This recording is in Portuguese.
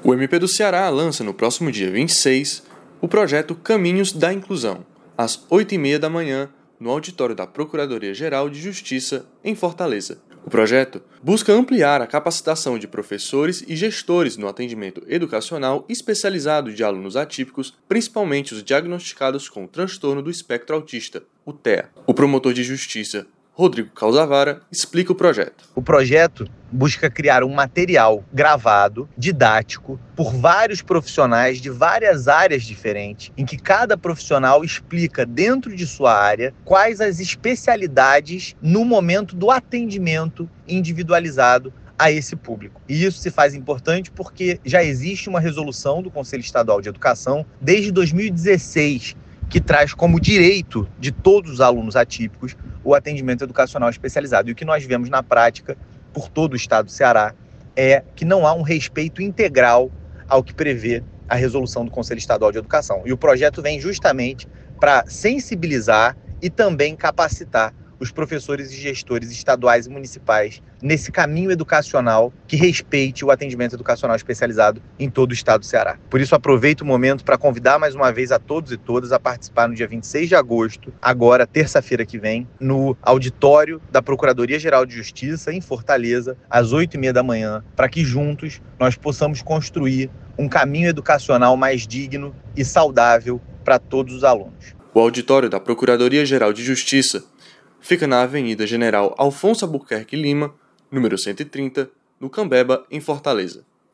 O MP do Ceará lança no próximo dia 26 o projeto Caminhos da Inclusão, às 8h30 da manhã, no auditório da Procuradoria-Geral de Justiça, em Fortaleza. O projeto busca ampliar a capacitação de professores e gestores no atendimento educacional especializado de alunos atípicos, principalmente os diagnosticados com transtorno do espectro autista, o TEA. O promotor de justiça, Rodrigo Calzavara, explica o projeto. O projeto busca criar um material gravado, didático, por vários profissionais de várias áreas diferentes, em que cada profissional explica dentro de sua área quais as especialidades no momento do atendimento individualizado a esse público. E isso se faz importante porque já existe uma resolução do Conselho Estadual de Educação desde 2016, que traz como direito de todos os alunos atípicos o atendimento educacional especializado. E o que nós vemos na prática, por todo o estado do Ceará, é que não há um respeito integral ao que prevê a resolução do Conselho Estadual de Educação. E o projeto vem justamente para sensibilizar e também capacitar os professores e gestores estaduais e municipais nesse caminho educacional que respeite o atendimento educacional especializado em todo o estado do Ceará. Por isso, aproveito o momento para convidar mais uma vez a todos e todas a participar no dia 26 de agosto, agora, terça-feira que vem, no auditório da Procuradoria-Geral de Justiça, em Fortaleza, às 8h30 da manhã, para que juntos nós possamos construir um caminho educacional mais digno e saudável para todos os alunos. O auditório da Procuradoria-Geral de Justiça fica na Avenida General Alfonso Albuquerque Lima, número 130, no Cambeba, em Fortaleza.